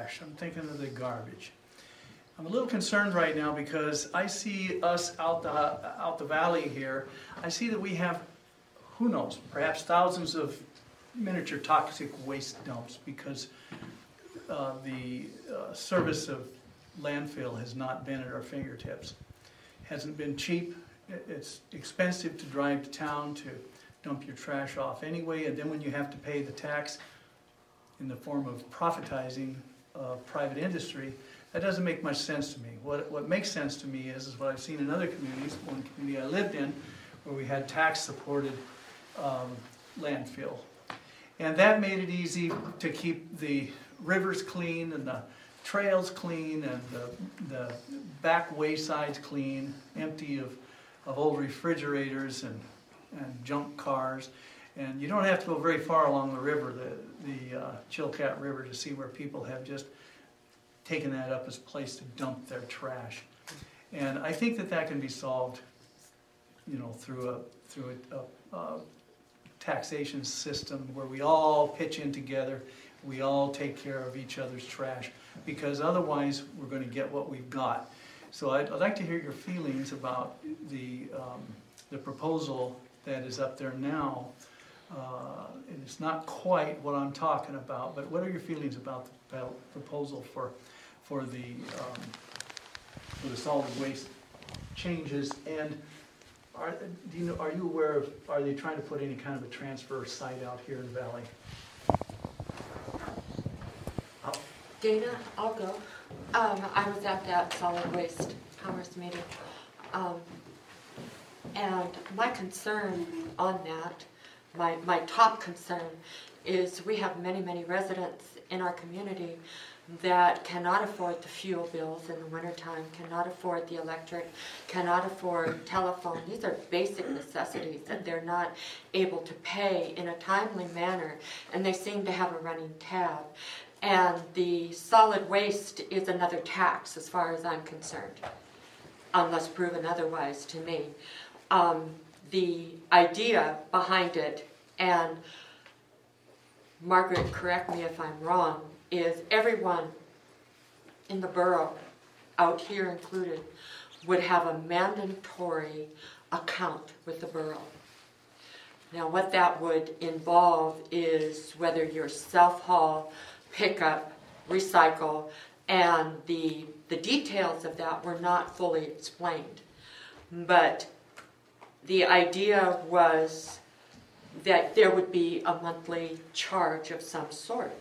trash. I'm thinking of the garbage. I'm a little concerned right now because I see us out the valley here. I see that we have, who knows, perhaps thousands of miniature toxic waste dumps because the service of landfill has not been at our fingertips. It hasn't been cheap. It's expensive to drive to town to dump your trash off anyway, and then when you have to pay the tax in the form of profitizing private industry, that doesn't make much sense to me. What makes sense to me is what I've seen in other communities, one community I lived in, where we had tax-supported landfill. And that made it easy to keep the rivers clean and the trails clean and the back waysides clean, empty of old refrigerators and junk cars. And you don't have to go very far along the river, the Chilkat River, to see where people have just taken that up as a place to dump their trash. And I think that can be solved, through a taxation system where we all pitch in together, we all take care of each other's trash, because otherwise we're going to get what we've got. So I'd like to hear your feelings about the proposal that is up there now. And it's not quite what I'm talking about, but what are your feelings about the proposal for the solid waste changes? And are you aware of, are they trying to put any kind of a transfer site out here in the valley? Dana, I'll go. I was at that solid waste commerce meeting. And my concern on that, my top concern, is we have many, many residents in our community that cannot afford the fuel bills in the wintertime, cannot afford the electric, cannot afford telephone. These are basic necessities that they're not able to pay in a timely manner, and they seem to have a running tab. And the solid waste is another tax as far as I'm concerned, unless proven otherwise to me. The idea behind it, and Margaret, correct me if I'm wrong, is everyone in the borough, out here included, would have a mandatory account with the borough. Now what that would involve is whether you're self-haul, pick up, recycle, and the details of that were not fully explained. But the idea was that there would be a monthly charge of some sort.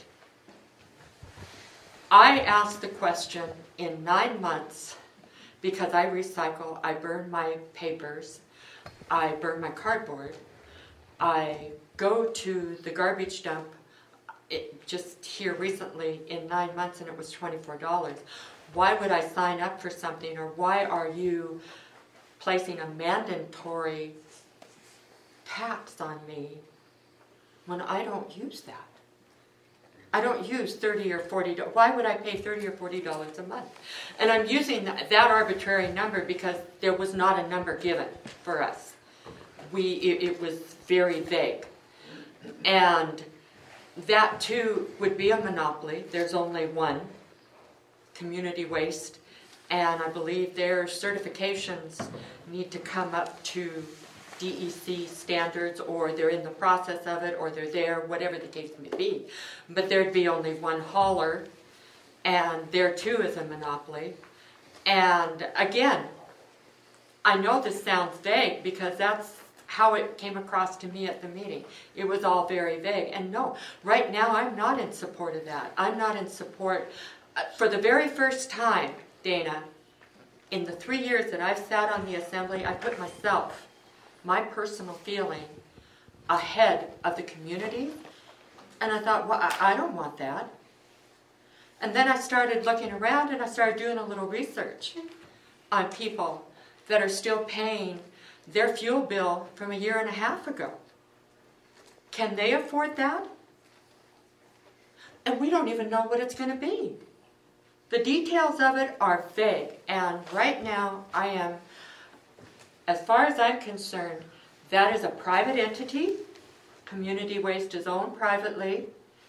I asked the question in 9 months, because I recycle, I burn my papers, I burn my cardboard, I go to the garbage dump just here recently in 9 months, and it was $24. Why would I sign up for something, or why are you placing a mandatory tax on me when I don't use that? I don't use $30 or $40. Why would I pay $30 or $40 a month? And I'm using that arbitrary number because there was not a number given for us. It was very vague. And that too would be a monopoly. There's only one, Community Waste, and I believe their certifications need to come up to DEC standards, or they're in the process of it, or they're there, whatever the case may be. But there'd be only one hauler, and there too is a monopoly. And again, I know this sounds vague because that's how it came across to me at the meeting. It was all very vague. And no, right now I'm not in support of that. I'm not in support. For the very first time, Dana, in the 3 years that I've sat on the assembly, I put myself, my personal feeling, ahead of the community. And I thought, well, I don't want that. And then I started looking around, and I started doing a little research on people that are still paying their fuel bill from a year and a half ago. Can they afford that? And we don't even know what it's going to be. The details of it are vague. And right now, I am, as far as I'm concerned, that is a private entity. Community Waste is owned privately.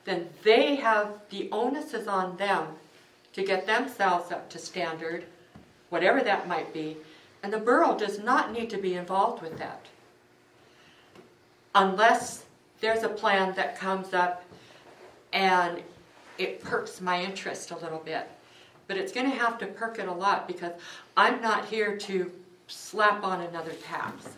then the onus is on them to get themselves up to standard, whatever that might be, and the borough does not need to be involved with that. Unless there's a plan that comes up and it perks my interest a little bit. But it's going to have to perk it a lot, because I'm not here to slap on another tax.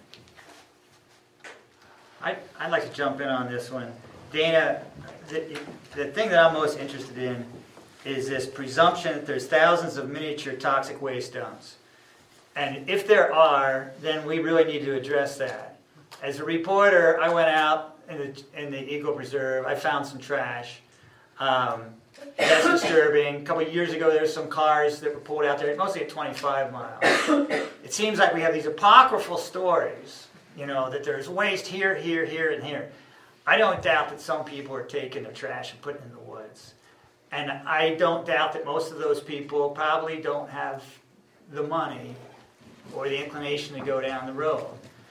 I'd like to jump in on this one. Dana, the thing that I'm most interested in is this presumption that there's thousands of miniature toxic waste dumps. And if there are, then we really need to address that. As a reporter, I went out in the Eagle Preserve. I found some trash. That's disturbing. A couple of years ago, there were some cars that were pulled out there, mostly at 25 miles. It seems like we have these apocryphal stories, that there's waste here, here, here, and here. I don't doubt that some people are taking their trash and putting it in the woods. And I don't doubt that most of those people probably don't have the money or the inclination to go down the road.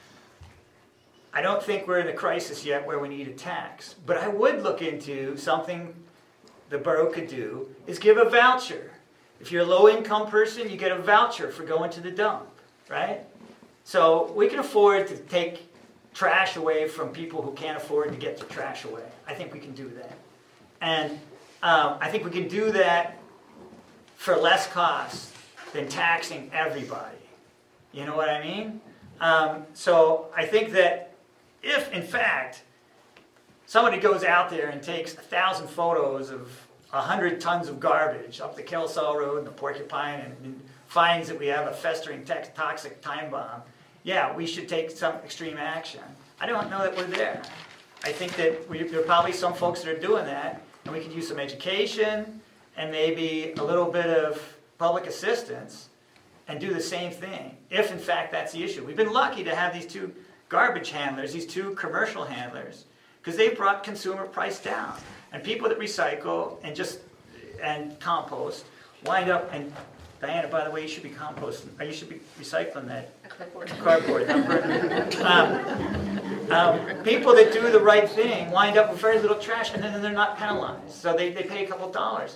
I don't think we're in a crisis yet where we need a tax. But I would look into something the borough could do, is give a voucher. If you're a low-income person, you get a voucher for going to the dump, right? So we can afford to take trash away from people who can't afford to get their trash away. I think we can do that. And I think we can do that for less cost than taxing everybody. You know what I mean? So I think that if, in fact, somebody goes out there and takes 1,000 photos of 100 tons of garbage up the Kelsaw Road and the Porcupine and finds that we have a festering toxic time bomb, yeah, we should take some extreme action. I don't know that we're there. I think that there are probably some folks that are doing that, and we could use some education and maybe a little bit of public assistance and do the same thing, if in fact that's the issue. We've been lucky to have these two garbage handlers, these two commercial handlers, because they brought consumer price down. And people that recycle and compost wind up, and Diana, by the way, you should be composting, or you should be recycling that cardboard. People that do the right thing wind up with very little trash, and then they're not penalized. So they pay a couple of dollars.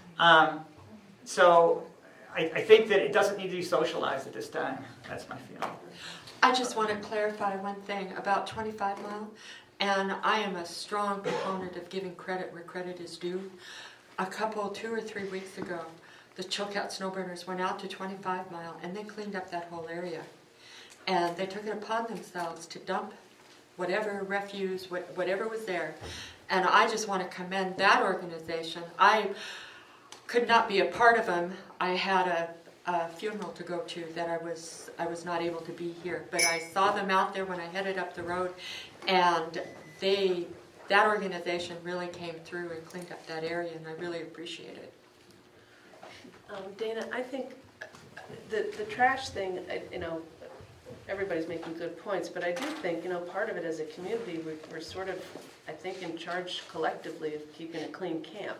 So I think that it doesn't need to be socialized at this time. That's my feeling. I just want to clarify one thing about 25 Mile, and I am a strong proponent of giving credit where credit is due. 2 or 3 weeks ago, the Chilkat Snowburners went out to 25 Mile and they cleaned up that whole area. And they took it upon themselves to dump whatever refuse, whatever was there. And I just want to commend that organization. I could not be a part of them. I had a funeral to go to that I was not able to be here. But I saw them out there when I headed up the road, and that organization really came through and cleaned up that area, and I really appreciate it. Dana, I think the trash thing, everybody's making good points, but I do think, part of it as a community, we're sort of, I think, in charge collectively of keeping a clean camp,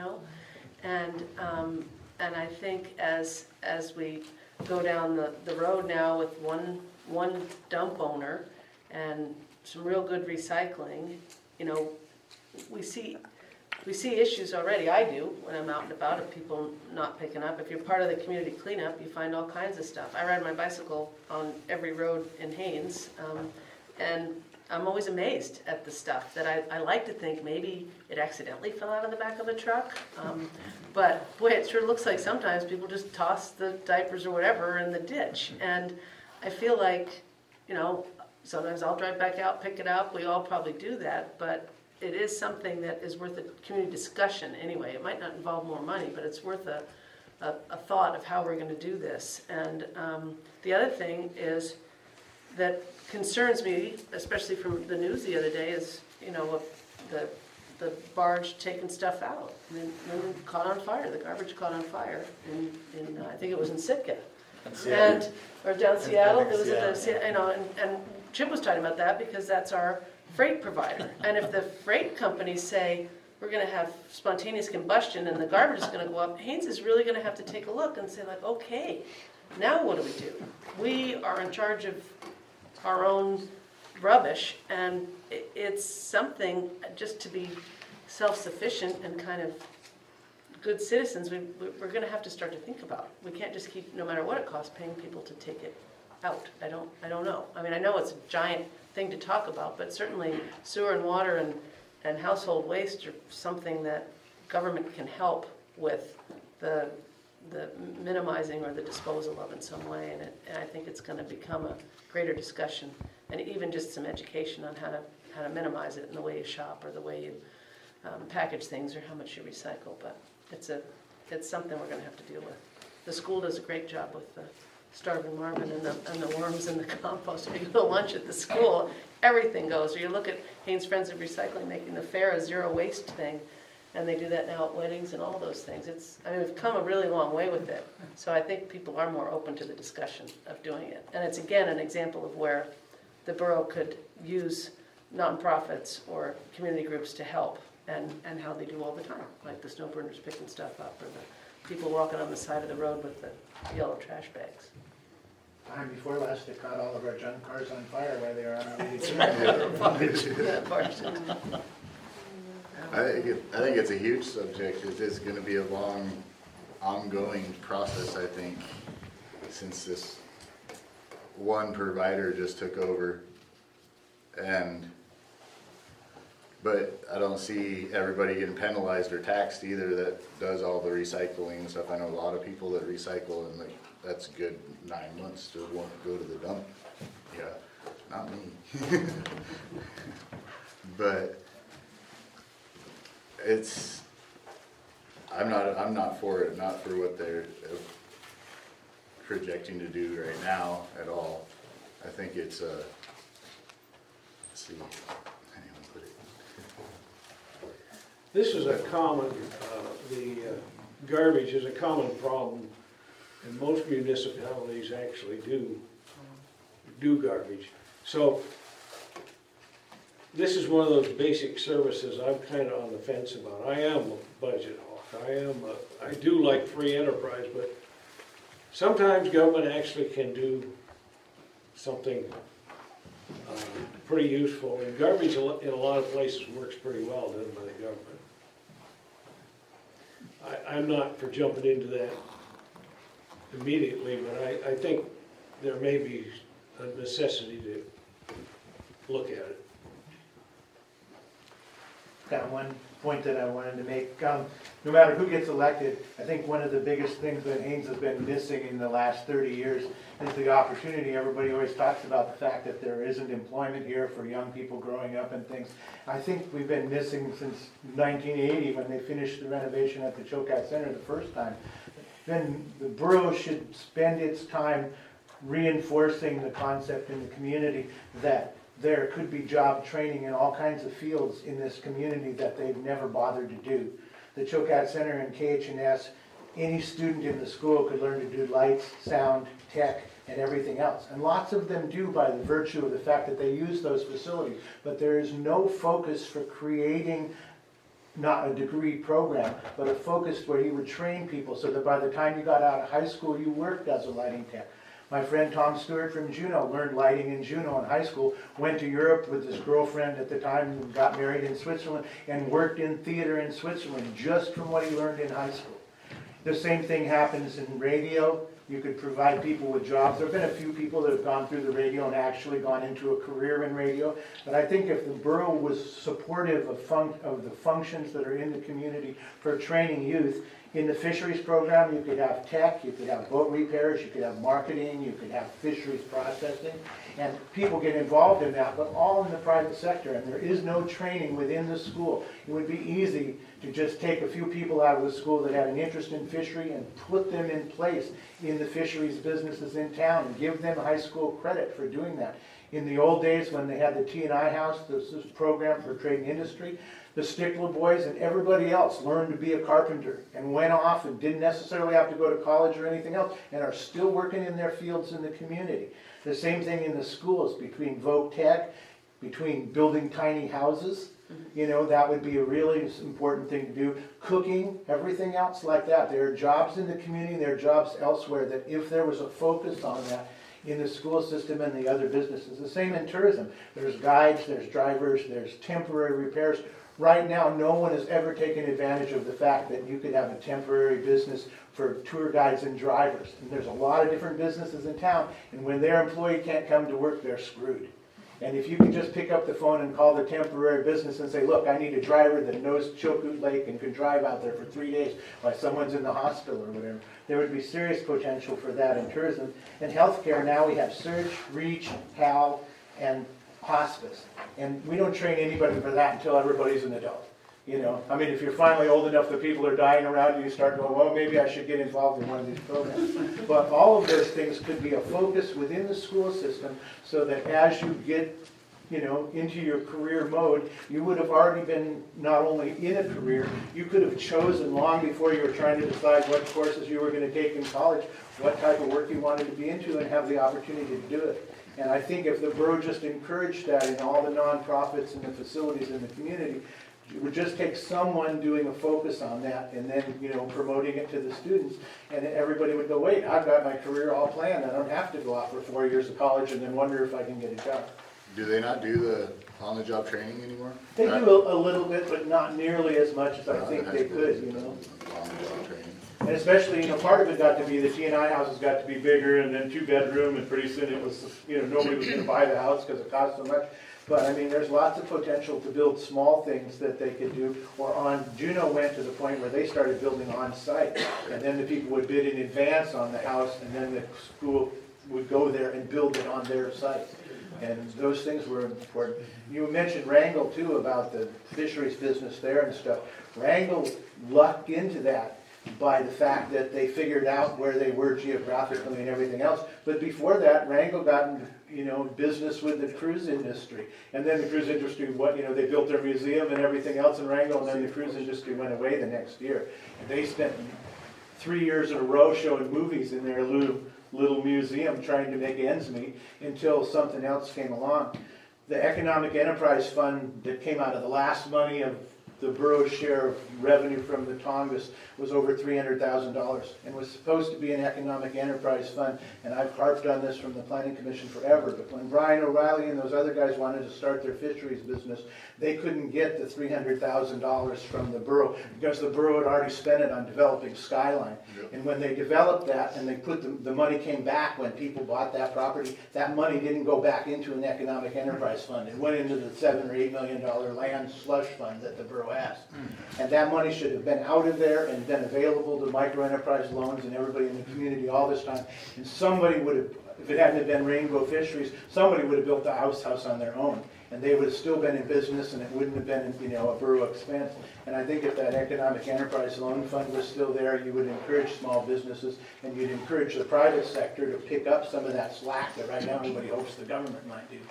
and I think as we go down the road now with one dump owner and some real good recycling, we see issues already. I do when I'm out and about of people not picking up. If you're part of the community cleanup, you find all kinds of stuff. I ride my bicycle on every road in Haines, and I'm always amazed at the stuff that I like to think maybe it accidentally fell out of the back of a truck. But boy, it sure looks like sometimes people just toss the diapers or whatever in the ditch. And I feel like, sometimes I'll drive back out, pick it up. We all probably do that, but it is something that is worth a community discussion anyway. It might not involve more money, but it's worth a thought of how we're going to do this. And the other thing is that concerns me, especially from the news the other day, is the barge taking stuff out. And then caught on fire. The garbage caught on fire in I think it was in Sitka, or down Seattle. It was and Chip was talking about that because that's our freight provider. And if the freight companies say we're going to have spontaneous combustion and the garbage is going to go up, Haines is really going to have to take a look and say, okay, now what do we do? We are in charge of our own rubbish, and it's something just to be self-sufficient and kind of good citizens, we're gonna have to start to think about. We can't just keep, no matter what it costs, paying people to take it out. I don't know. I mean, I know it's a giant thing to talk about, but certainly sewer and water and household waste are something that government can help with the minimizing or the disposal of in some way, and I think it's going to become a greater discussion, and even just some education on how to minimize it in the way you shop or the way you package things or how much you recycle. But it's something we're going to have to deal with. The school does a great job with the starving marvin and the worms in the compost. If you go to lunch at the school, everything goes. Or you look at Haynes Friends of Recycling making the fair a zero waste thing. And they do that now at weddings and all those things. We've come a really long way with it. So I think people are more open to the discussion of doing it. And it's, again, an example of where the borough could use nonprofits or community groups to help, and how they do all the time, like the snow burners picking stuff up, or the people walking on the side of the road with the yellow trash bags. Time before last, they caught all of our junk cars on fire while they were on our way to Yeah, of course. I think it's a huge subject. It is going to be a long, ongoing process, I think, since this one provider just took over. But I don't see everybody getting penalized or taxed either that does all the recycling and stuff. I know a lot of people that recycle, and that's a good 9 months to want to go to the dump. Yeah, not me. But I'm not for it, not for what they're projecting to do right now at all. I think it's let's see, how do you want to put it? This is a common, garbage is a common problem, and most municipalities actually do garbage. So this is one of those basic services I'm kind of on the fence about. I am a budget hawk. I do like free enterprise, but sometimes government actually can do something pretty useful. And garbage in a lot of places works pretty well done by the government. I'm not for jumping into that immediately, but I think there may be a necessity to look at it. Got one point that I wanted to make. No matter who gets elected, I think one of the biggest things that Haynes has been missing in the last 30 years is the opportunity. Everybody always talks about the fact that there isn't employment here for young people growing up and things. I think we've been missing since 1980 when they finished the renovation at the Chocat Center the first time. Then the borough should spend its time reinforcing the concept in the community that there could be job training in all kinds of fields in this community that they've never bothered to do. The Chocat Center and KH&S, any student in the school could learn to do lights, sound, tech, and everything else. And lots of them do by the virtue of the fact that they use those facilities. But there is no focus for creating not a degree program, but a focus where you would train people so that by the time you got out of high school, you worked as a lighting tech. My friend Tom Stewart from Juneau learned lighting in Juneau in high school, went to Europe with his girlfriend at the time, and got married in Switzerland, and worked in theater in Switzerland just from what he learned in high school. The same thing happens in radio. You could provide people with jobs. There have been a few people that have gone through the radio and actually gone into a career in radio. But I think if the borough was supportive of the functions that are in the community for training youth, in the fisheries program, you could have tech, you could have boat repairs, you could have marketing, you could have fisheries processing, and people get involved in that, but all in the private sector, and there is no training within the school. It would be easy to just take a few people out of the school that had an interest in fishery and put them in place in the fisheries businesses in town and give them high school credit for doing that. In the old days when they had the T&I House, this program for trade and industry, the Stickler boys and everybody else learned to be a carpenter and went off and didn't necessarily have to go to college or anything else and are still working in their fields in the community. The same thing in the schools between Voc Tech, between building tiny houses. You know, that would be a really important thing to do. Cooking, everything else like that. There are jobs in the community, there are jobs elsewhere that if there was a focus on that in the school system and the other businesses. The same in tourism. There's guides, there's drivers, there's temporary repairs. Right now, no one has ever taken advantage of the fact that you could have a temporary business for tour guides and drivers. And there's a lot of different businesses in town, and when their employee can't come to work, they're screwed. And if you can just pick up the phone and call the temporary business and say, look, I need a driver that knows Chilkoot Lake and can drive out there for 3 days while someone's in the hospital or whatever, there would be serious potential for that in tourism. In healthcare, now we have Surge, Reach, HAL, and hospice. And we don't train anybody for that until everybody's an adult. You know, I mean, if you're finally old enough that people are dying around you, you start going, well, maybe I should get involved in one of these programs. But all of those things could be a focus within the school system so that as you get, you know, into your career mode, you would have already been not only in a career, you could have chosen long before you were trying to decide what courses you were going to take in college, what type of work you wanted to be into and have the opportunity to do it. And I think if the borough just encouraged that in all the nonprofits and the facilities in the community, it would just take someone doing a focus on that and then, you know, promoting it to the students. And everybody would go, wait, I've got my career all planned. I don't have to go out for 4 years of college and then wonder if I can get a job. Do they not do the on-the-job training anymore? They do a little bit, but not nearly as much as I think they could, you know. On-the-job training. And especially, you know, part of it got to be the T&I houses got to be bigger and then 2-bedroom, and pretty soon it was, you know, nobody was going to buy the house because it cost so much. But I mean, there's lots of potential to build small things that they could do. Or on, Juneau went to the point where they started building on site. And then the people would bid in advance on the house, and then the school would go there and build it on their site. And those things were important. You mentioned Wrangell too about the fisheries business there and stuff. Wrangell lucked into that by the fact that they figured out where they were geographically and everything else. But before that, Wrangell got in, you know, business with the cruise industry. And then the cruise industry, what, you know, they built their museum and everything else in Wrangell, and then the cruise industry went away the next year. And they spent 3 years in a row showing movies in their little museum trying to make ends meet until something else came along. The Economic Enterprise Fund that came out of the last money of the borough's share of revenue from the Tongass was over $300,000 and was supposed to be an economic enterprise fund. And I've harped on this from the Planning Commission forever, but when Brian O'Reilly and those other guys wanted to start their fisheries business, they couldn't get the $300,000 from the borough because the borough had already spent it on developing Skyline. Yep. And when they developed that and they put the money came back when people bought that property, that money didn't go back into an economic enterprise fund. It went into the $7 or $8 million land slush fund that the borough has. And that money should have been out of there and been available to microenterprise loans and everybody in the community all this time. And somebody would have, if it hadn't been Rainbow Fisheries, somebody would have built a house on their own. And they would have still been in business and it wouldn't have been, you know, a borough expense. And I think if that economic enterprise loan fund was still there, you would encourage small businesses and you'd encourage the private sector to pick up some of that slack that right now everybody hopes the government might do.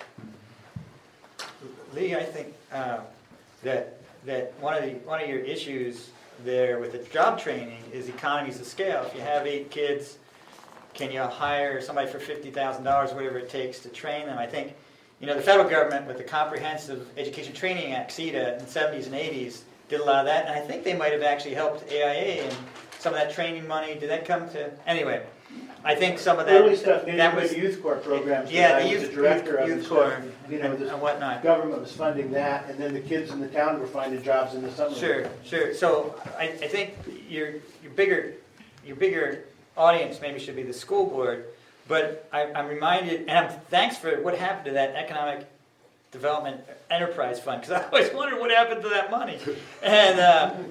Lee, I think that one of your issues there with the job training is economies of scale. If you have 8 kids, can you hire somebody for $50,000, whatever it takes to train them? I think, you know, the federal government with the Comprehensive Education Training Act, CETA, in the 70s and 80s, did a lot of that, and I think they might have actually helped AIA and some of that training money. Did that come to... Anyway, I think some of that... Early stuff, that was Youth Corps programs. Yeah, the youth director of Youth Corps you know, and whatnot. Government was funding that, and then the kids in the town were finding jobs in the summer. Sure. So I think your bigger audience maybe should be the school board, but I'm reminded, and thanks for what happened to that Economic Development Enterprise Fund, because I always wondered what happened to that money. And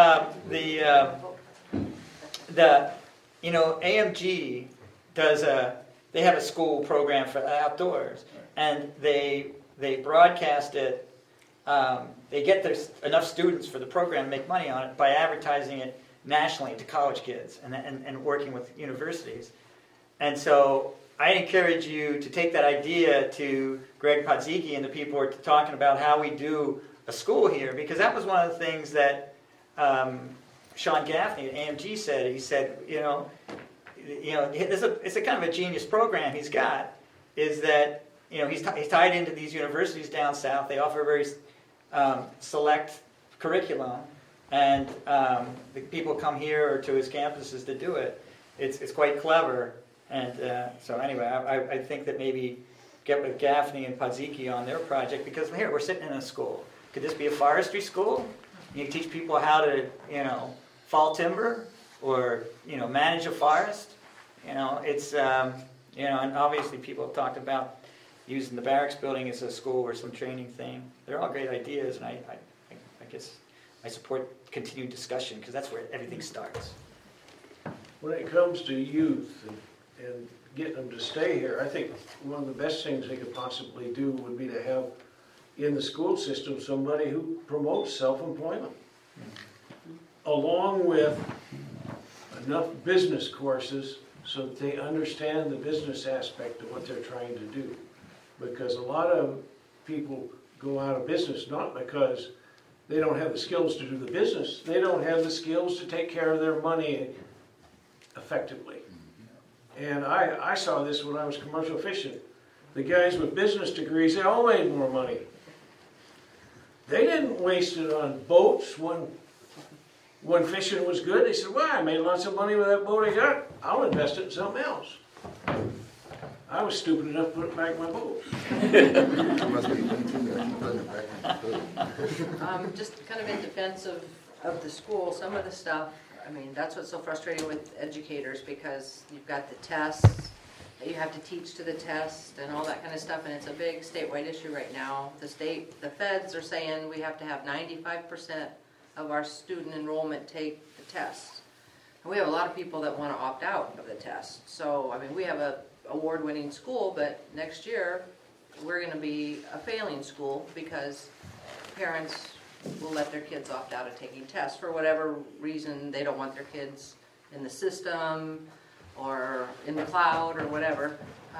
you know, AMG they have a school program for outdoors, and they broadcast it. They get enough students for the program to make money on it by advertising it nationally to college kids and working with universities. And so I encourage you to take that idea to Greg Podzicki and the people who are talking about how we do a school here, because that was one of the things that Sean Gaffney at AMG said. He said, it's a kind of a genius program he's got, is that, you know, he's tied into these universities down south. They offer a very select curriculum, and the people come here or to his campuses to do it. It's quite clever, and so anyway, I think that maybe get with Gaffney and Podzicki on their project, because here we're sitting in a school. Could this be a forestry school? You teach people how to, fall timber or, manage a forest. It's, and obviously people have talked about using the barracks building as a school or some training thing. They're all great ideas, and I guess I support continued discussion because that's where everything starts. When it comes to youth and getting them to stay here, I think one of the best things they could possibly do would be to have in the school system somebody who promotes self-employment, along with enough business courses so that they understand the business aspect of what they're trying to do. Because a lot of people go out of business not because they don't have the skills to do the business, they don't have the skills to take care of their money effectively. And I saw this when I was commercial fishing. The guys with business degrees, they all made more money. They didn't waste it on boats when fishing was good. They said, well, I made lots of money with that boat I got. I'll invest it in something else. I was stupid enough to put it back in my boat. Just kind of in defense of the school, some of the stuff, I mean, that's what's so frustrating with educators, because you've got the tests that you have to teach to the test and all that kind of stuff, and it's a big statewide issue right now. The feds are saying we have to have 95% of our student enrollment take the test. And we have a lot of people that want to opt out of the test. So, I mean, we have a award-winning school, but next year we're going to be a failing school because parents will let their kids opt out of taking tests for whatever reason. They don't want their kids in the system or in the cloud or whatever.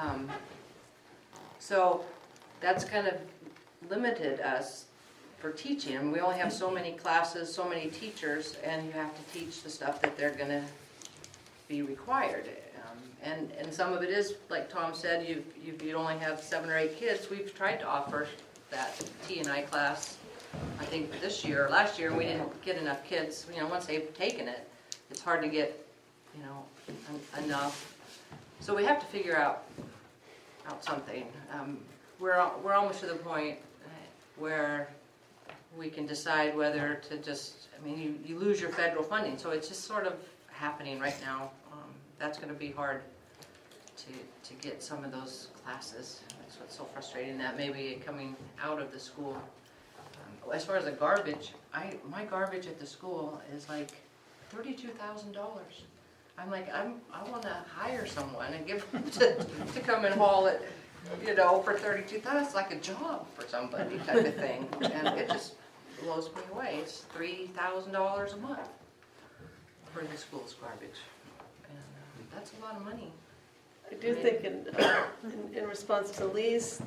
So that's kind of limited us for teaching. And we only have so many classes, so many teachers, and you have to teach the stuff that they're going to be required. And some of it is, like Tom said, you only have 7 or 8 kids. We've tried to offer that T&I class, I think last year, we didn't get enough kids. Once they've taken it, it's hard to get, enough. So we have to figure out something. We're almost to the point where we can decide whether to just, you lose your federal funding, so it's just sort of happening right now. That's going to be hard to get some of those classes. That's what's so frustrating, that maybe coming out of the school. As far as the garbage, my garbage at the school is like $32,000. I'm like, I want to hire someone and give them to come and haul it, for $32,000. That's like a job for somebody type of thing. And it just blows me away. It's $3,000 a month for the school's garbage. And that's a lot of money. I do think in response to Lee's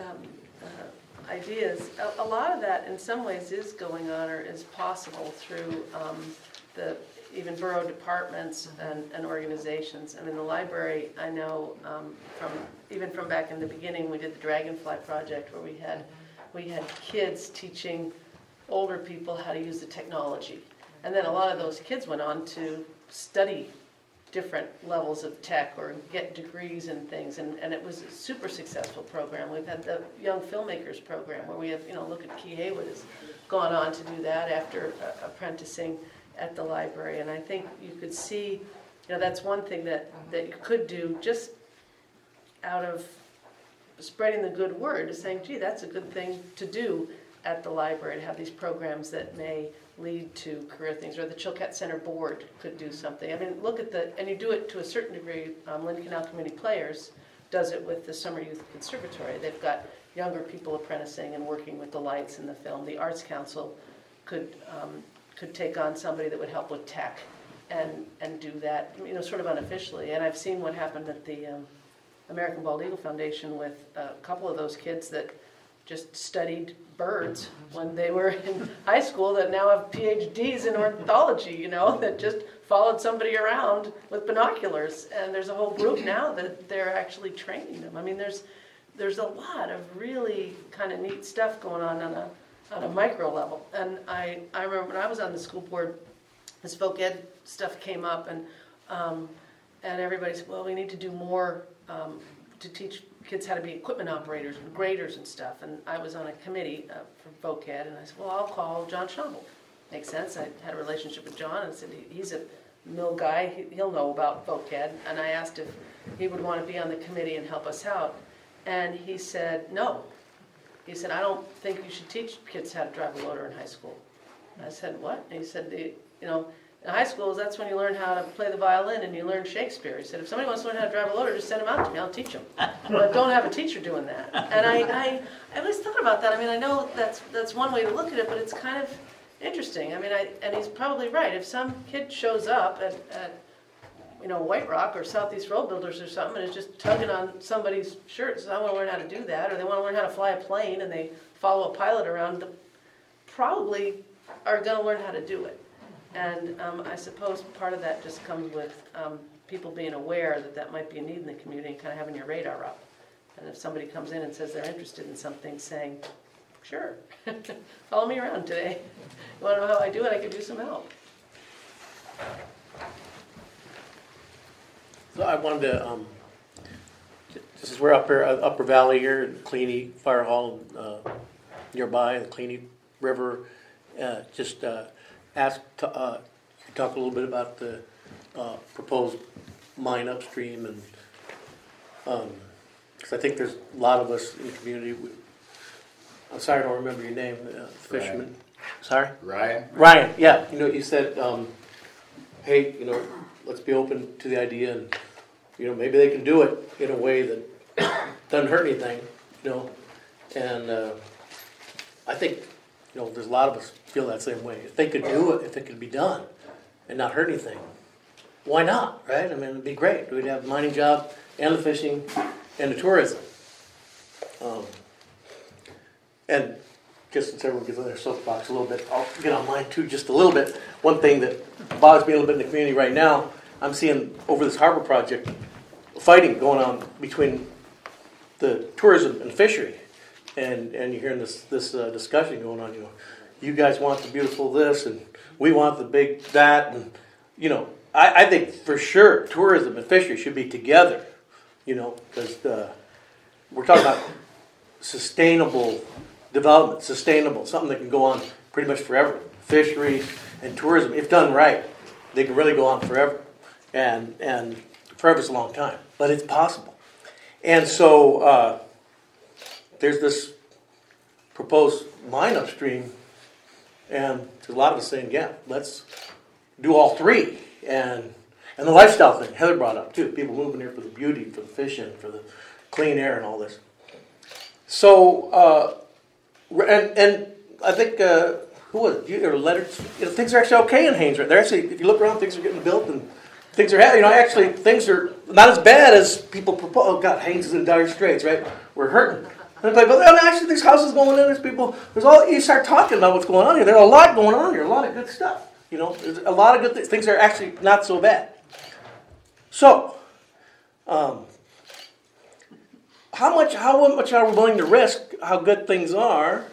ideas, a lot of that in some ways is going on or is possible through the even borough departments and organizations. I mean, the library, I know from back in the beginning, we did the Dragonfly project where we had kids teaching older people how to use the technology. And then a lot of those kids went on to study different levels of tech or get degrees and things, and it was a super successful program. We've had the Young Filmmakers program where we have, look at Key Haywood has gone on to do that after apprenticing at the library. And I think you could see, that's one thing that you could do just out of spreading the good word, is saying, gee, that's a good thing to do at the library, to have these programs that may lead to career things, or the Chilkat Center board could do something. I mean, look at and you do it to a certain degree. Lynn Canal Community Players does it with the Summer Youth Conservatory. They've got younger people apprenticing and working with the lights in the film. The Arts Council could take on somebody that would help with tech and do that, sort of unofficially. And I've seen what happened at the American Bald Eagle Foundation with a couple of those kids that just studied birds when they were in high school that now have PhDs in ornithology, that just followed somebody around with binoculars. And there's a whole group now that they're actually training them. I mean, there's a lot of really kind of neat stuff going on a micro level. And I remember when I was on the school board, this folk ed stuff came up, and everybody said, well, we need to do more to teach kids had to be equipment operators and graders and stuff, and I was on a committee for VOCAD, and I said, well, I'll call John Schnabel. Makes sense, I had a relationship with John, and I said, he's a mill guy, he'll know about VOCAD, and I asked if he would want to be on the committee and help us out, and he said, no. He said, I don't think you should teach kids how to drive a loader in high school. And I said, what? And he said, you know, in high schools, that's when you learn how to play the violin and you learn Shakespeare. He said, if somebody wants to learn how to drive a loader, just send them out to me, I'll teach them. But don't have a teacher doing that. And I always thought about that. I mean, I know that's one way to look at it, but it's kind of interesting. I mean, and he's probably right. If some kid shows up at you know, White Rock or Southeast Road Builders or something and is just tugging on somebody's shirt, says, I want to learn how to do that, or they want to learn how to fly a plane and they follow a pilot around, probably are going to learn how to do it. And I suppose part of that just comes with people being aware that that might be a need in the community and kind of having your radar up. And if somebody comes in and says they're interested in something, saying, sure, follow me around today. You want to know how I do it? I could use some help. So I wanted to, this is we're up here, Upper Valley here, in Cleany Fire Hall, nearby, the Cleany River. Ask to talk a little bit about the proposed mine upstream, and because I think there's a lot of us in the community. I'm sorry, I don't remember your name, fisherman. Ryan. Sorry, Ryan? Ryan. Yeah, you know, you said, hey, you know, let's be open to the idea, and you know, maybe they can do it in a way that doesn't hurt anything, you know, and I think, you know, there's a lot of us feel that same way. If they could do it, if it could be done and not hurt anything, why not, right? I mean, it'd be great. We'd have the mining job and the fishing and the tourism. And just since everyone gets on their soapbox a little bit, I'll get on mine too just a little bit. One thing that bothers me a little bit in the community right now, I'm seeing over this harbor project, fighting going on between the tourism and fishery. And you're hearing this discussion going on, you know, you guys want the beautiful this and we want the big that, and you know, I think for sure tourism and fishery should be together, you know, because we're talking about sustainable development, something that can go on pretty much forever. Fishery and tourism, if done right, they can really go on forever, and forever's a long time, but it's possible. And so there's this proposed mine upstream, and there's a lot of us saying, yeah, let's do all three. And the lifestyle thing Heather brought up too, people moving here for the beauty, for the fishing, for the clean air and all this. So, and I think, who was it? You Leonard, you know, things are actually okay in Haines right there. Actually, if you look around, things are getting built and things are, you know, actually things are not as bad as people propose. Oh God, Haines is in dire straits, right? We're hurting. And but actually, these houses going in, there's people, there's all, you start talking about what's going on here. There's a lot going on here, a lot of good stuff. You know, there's a lot of good things. Things are actually not so bad. So, how much are we willing to risk how good things are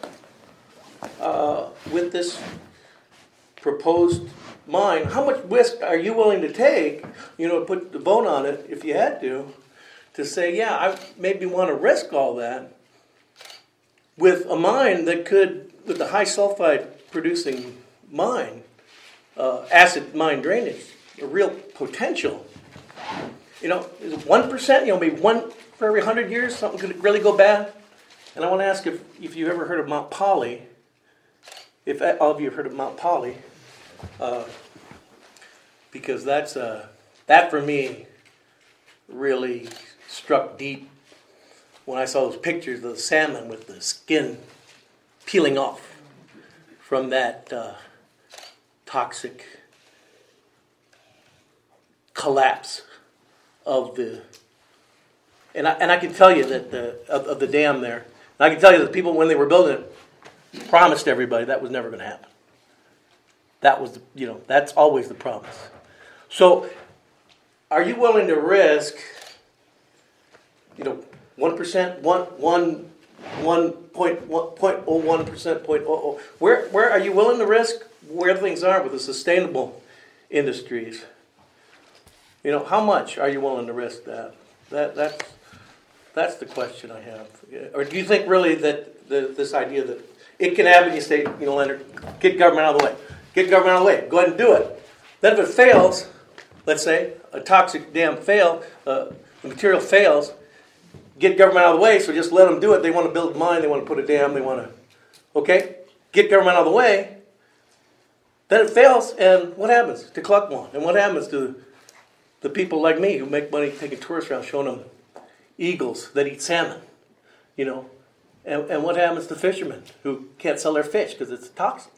with this proposed mine? How much risk are you willing to take, you know, put the vote on it if you had to say, yeah, I maybe want to risk all that with a mine that could, with the high sulfide producing mine, acid mine drainage, a real potential. You know, is it 1%, you know, maybe one for every 100 years, something could really go bad? And I want to ask if you've ever heard of Mount Polly, if all of you have heard of Mount Polly, because that for me really struck deep when I saw those pictures of the salmon with the skin peeling off from that toxic collapse of the, and I can tell you that of the dam there, and I can tell you that people when they were building it promised everybody that was never going to happen. That was, you know, that's always the promise. So, are you willing to risk, you know, 1%, 1.01%, 0.00? Where are you willing to risk where things are with the sustainable industries? You know, how much are you willing to risk that? That's the question I have. Or do you think really that this idea that it can happen, you say, Leonard, get government out of the way. Get government out of the way. Go ahead and do it. Then if it fails, let's say, a toxic dam the material fails, get government out of the way, so just let them do it. They want to build a mine, they want to put a dam, they want to, okay? Get government out of the way. Then it fails, and what happens to Cluckmont? And what happens to the people like me who make money taking tourists around showing them eagles that eat salmon, And what happens to fishermen who can't sell their fish because it's toxic?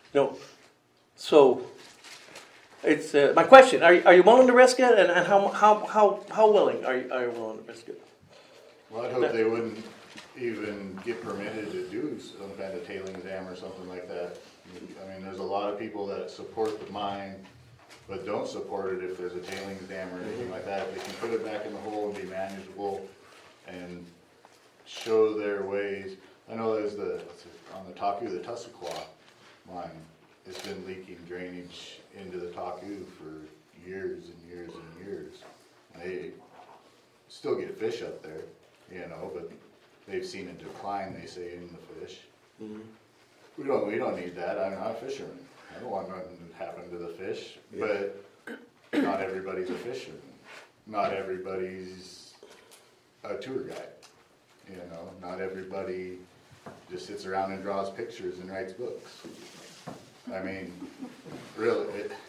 So it's my question: Are you willing to risk it, and how willing are you willing to risk it? Well, I'd hope they wouldn't even get permitted to do some kind of tailings dam or something like that. I mean, there's a lot of people that support the mine, but don't support it if there's a tailings dam or anything like that. If they can put it back in the hole and be manageable and show their ways. I know there's on the Taku, the Tussaquah mine, it's been leaking drainage into the Taku for years and years and years. And they still get fish up there, but they've seen a decline, they say, in the fish. Mm-hmm. We don't need that. I'm not a fisherman. I don't want nothing to happen to the fish, but not everybody's a fisherman. Not everybody's a tour guide. Not everybody just sits around and draws pictures and writes books. I mean, really,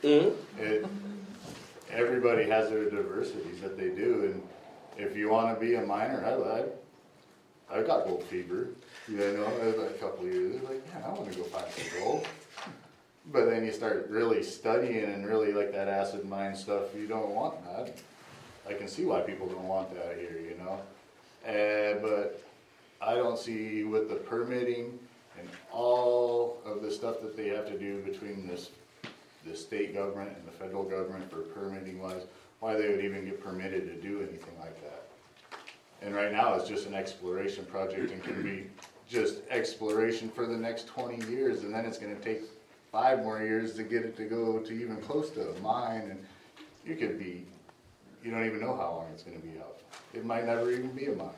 everybody has their diversities that they do, and if you want to be a miner, I got gold fever. A couple of years, like, man, I want to go find some gold. But then you start really studying and really like that acid mine stuff, you don't want that. I can see why people don't want that here, but I don't see with the permitting and all of the stuff that they have to do between the state government and the federal government for permitting wise, why they would even get permitted to do anything like that. And right now it's just an exploration project and can be just exploration for the next 20 years, and then it's going to take 5 more years to get it to go to even close to a mine, and you don't even know how long it's going to be out. It might never even be a mine,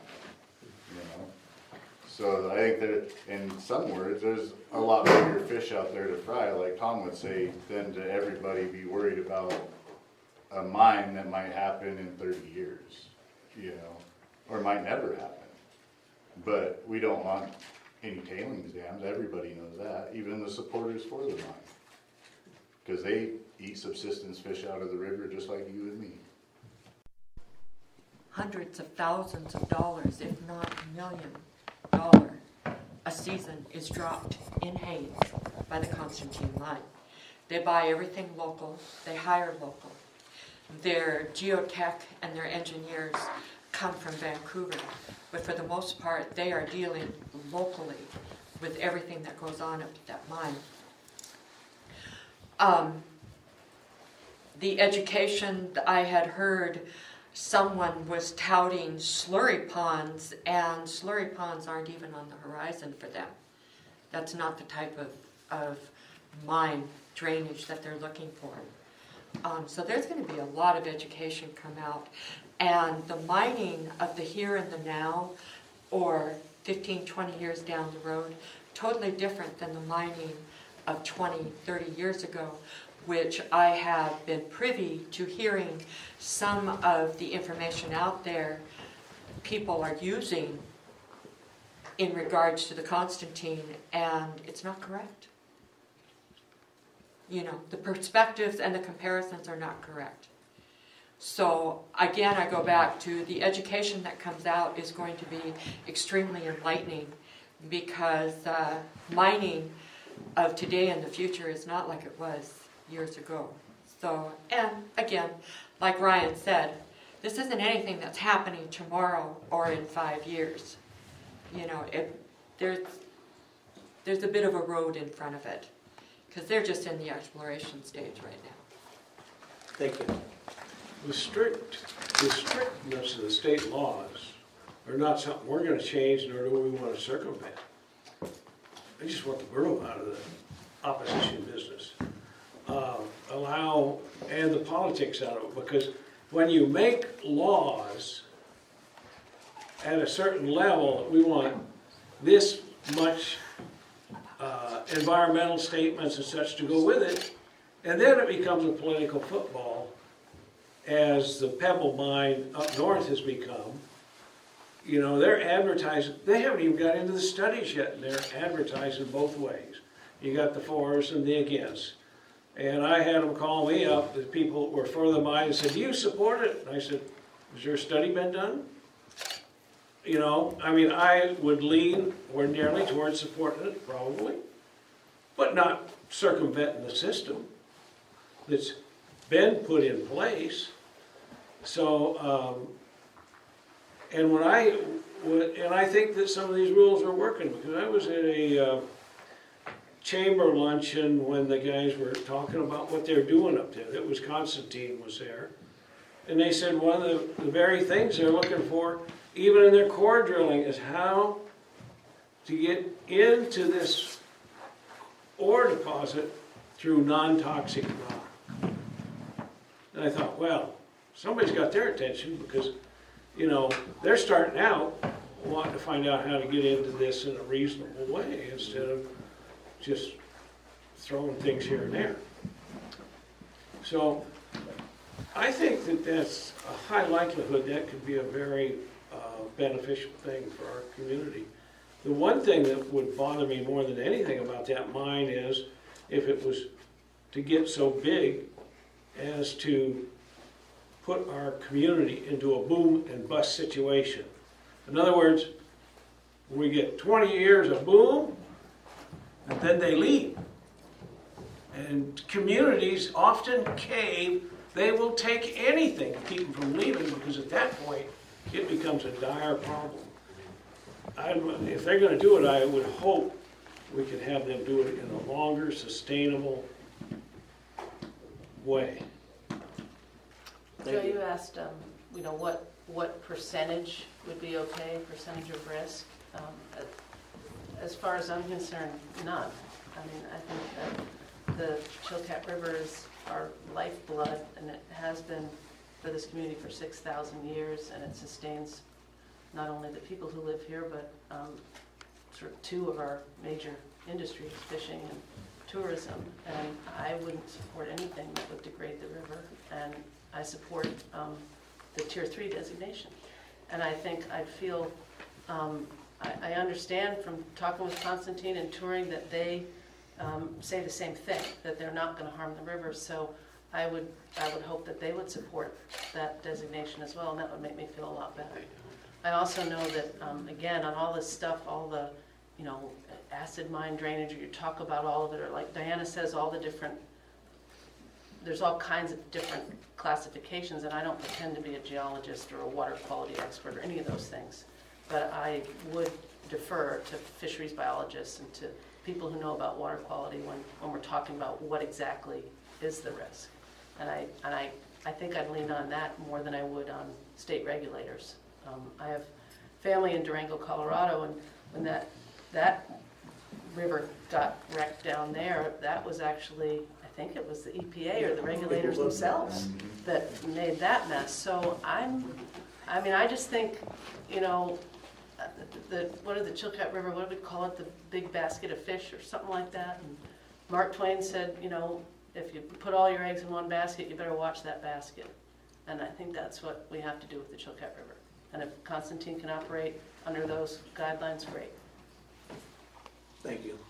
So I think that in some words, there's a lot bigger fish out there to fry, like Tom would say, than to everybody be worried about a mine that might happen in 30 years, or might never happen. But we don't want any tailings dams. Everybody knows that, even the supporters for the mine, because they eat subsistence fish out of the river just like you and me. Hundreds of thousands of dollars, if not $1 million, a season is dropped in Haines by the Constantine Mine. They buy everything local. They hire local. Their geotech and their engineers come from Vancouver, but for the most part, they are dealing locally with everything that goes on at that mine. The education, I had heard someone was touting slurry ponds, and slurry ponds aren't even on the horizon for them. That's not the type of mine drainage that they're looking for. So there's going to be a lot of education come out. And the mining of the here and the now, or 15, 20 years down the road, totally different than the mining of 20, 30 years ago, which I have been privy to hearing some of the information out there people are using in regards to the Constantine, and it's not correct. The perspectives and the comparisons are not correct. So again, I go back to the education that comes out is going to be extremely enlightening, because mining of today and the future is not like it was years ago. So, and again, like Ryan said, this isn't anything that's happening tomorrow or in 5 years. There's a bit of a road in front of it, because they're just in the exploration stage right now. Thank you. The strictness of the state laws are not something we're going to change, nor do we want to circumvent. I just want the borough out of the opposition business. And the politics out of it, because when you make laws at a certain level, we want this much environmental statements and such to go with it, and then it becomes a political football, as the Pebble mine up north has become. You know, they're advertising, they haven't even got into the studies yet, and they're advertising both ways. You got the fors and the against. And I had them call me up, the people were for the mine, and said, do you support it? And I said, has your study been done? You know, I mean, I would lean ordinarily towards supporting it, probably, but not circumventing the system that's been put in place. So, and I think that some of these rules are working, because I was at a chamber luncheon when the guys were talking about what they're doing up there. It was Constantine was there. And they said one of the very things they're looking for, even in their core drilling, is how to get into this ore deposit through non-toxic rock. And I thought, well, somebody's got their attention, because, you know, they're starting out wanting to find out how to get into this in a reasonable way instead of just throwing things here and there. So I think that that's a high likelihood that could be a very beneficial thing for our community. The one thing that would bother me more than anything about that mine is if it was to get so big as to put our community into a boom and bust situation. In other words, we get 20 years of boom, and then they leave. And communities often cave. They will take anything to keep them from leaving, because at that point, it becomes a dire problem. If they're going to do it, I would hope we could have them do it in a longer, sustainable way. Joe, you asked, you know, what percentage would be okay, percentage of risk. As far as I'm concerned, none. I mean, I think that the Chilkat River is our lifeblood, and it has been for this community for 6,000 years, and it sustains not only the people who live here, but sort of two of our major industries, fishing and tourism. And I wouldn't support anything that would degrade the river, and I support the Tier 3 designation. And I think I'd feel, I understand from talking with Constantine and touring that they say the same thing, that they're not going to harm the river. So I would hope that they would support that designation as well, and that would make me feel a lot better. I also know that, again, on all this stuff, all the, you know, acid mine drainage, or you talk about all of it, or like Diana says, all the different, there's all kinds of different classifications, and I don't pretend to be a geologist or a water quality expert or any of those things, but I would defer to fisheries biologists and to people who know about water quality when we're talking about what exactly is the risk. And I think I'd lean on that more than I would on state regulators. I have family in Durango, Colorado, and when that river got wrecked down there, that was actually, I think it was the EPA or the regulators themselves that made that mess. So I just think, you know, what are the Chilkat River, what do we call it, the big basket of fish or something like that? And Mark Twain said, you know, if you put all your eggs in one basket, you better watch that basket. And I think that's what we have to do with the Chilkat River. And if Constantine can operate under those guidelines, great. Thank you.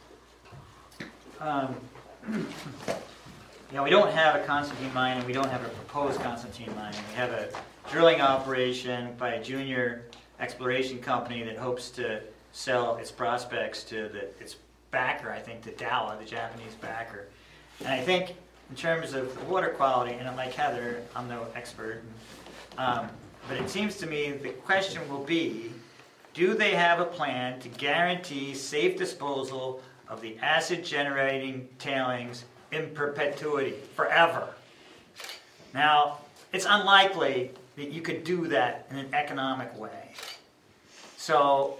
You know, we don't have a Constantine mine, and we don't have a proposed Constantine mine. We have a drilling operation by a junior exploration company that hopes to sell its prospects to its backer, I think, to Dowa, the Japanese backer. And I think in terms of water quality, and like Heather, I'm no expert, but it seems to me the question will be, do they have a plan to guarantee safe disposal of the acid-generating tailings in perpetuity, forever? Now, it's unlikely that you could do that in an economic way. So,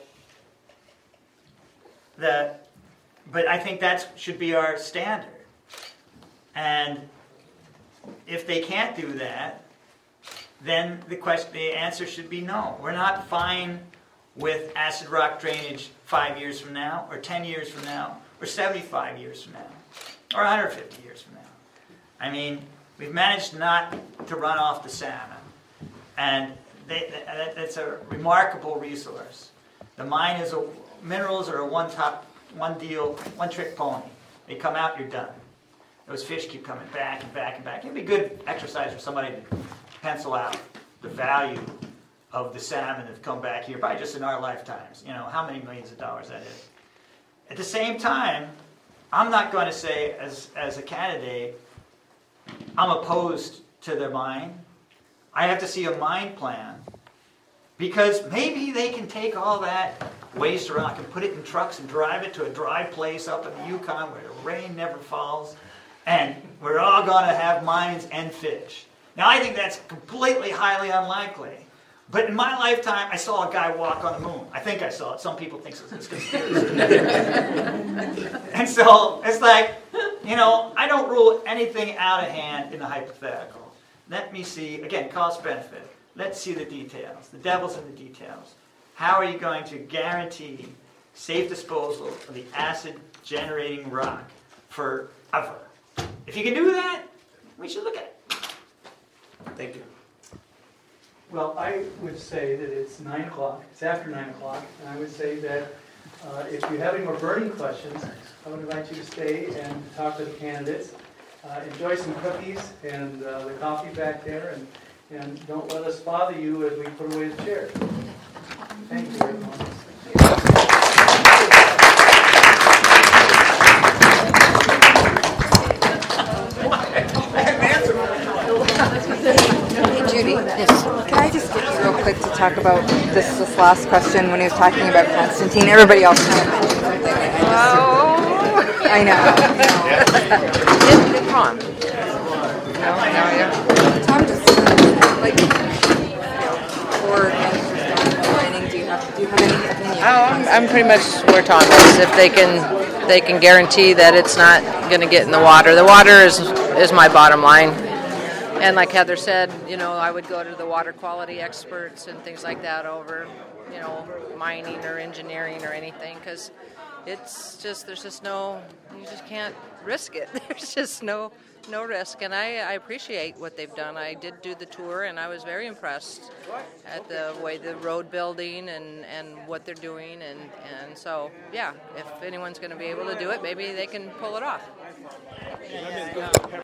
but I think that should be our standard. And if they can't do that, then the answer should be no. We're not fine with acid rock drainage 5 years from now, or 10 years from now, or 75 years from now, or 150 years from now. I mean, we've managed not to run off the salmon, and that's a remarkable resource. The mine is minerals are a one-trick pony. They come out, you're done. Those fish keep coming back and back and back. It'd be good exercise for somebody to pencil out the value of the salmon that have come back here, probably just in our lifetimes. You know, how many millions of dollars that is. At the same time, I'm not going to say, as a candidate, I'm opposed to the mine. I have to see a mine plan, because maybe they can take all that waste rock and put it in trucks and drive it to a dry place up in the Yukon where the rain never falls, and we're all going to have mines and fish. Now, I think that's completely highly unlikely. But in my lifetime, I saw a guy walk on the moon. I think I saw it. Some people think it's a conspiracy. And so it's like, you know, I don't rule anything out of hand in the hypothetical. Let me see, again, cost-benefit. Let's see the details. The devil's in the details. How are you going to guarantee safe disposal of the acid-generating rock forever? If you can do that, we should look at it. Thank you. Well, I would say that it's 9 o'clock, it's after 9 o'clock, and I would say that if you have any more burning questions, I would invite you to stay and talk to the candidates. Enjoy some cookies and the coffee back there, and don't let us bother you as we put away the chairs. Thank you, everyone. Hey, Judy. Yes. Can I just get you real quick to talk about this last question when he was talking about Constantine? Everybody else kind of mentioned something. I know. Tom. Tom just like for mining. Do you have any opinion? I'm pretty much where Tom is. If they can guarantee that it's not going to get in the water. The water is my bottom line. And like Heather said, you know, I would go to the water quality experts and things like that over, you know, mining or engineering or anything, because it's just, you just can't risk it. There's just no risk. And I appreciate what they've done. I did do the tour, and I was very impressed at the way the road building and what they're doing. And so, yeah, if anyone's going to be able to do it, maybe they can pull it off.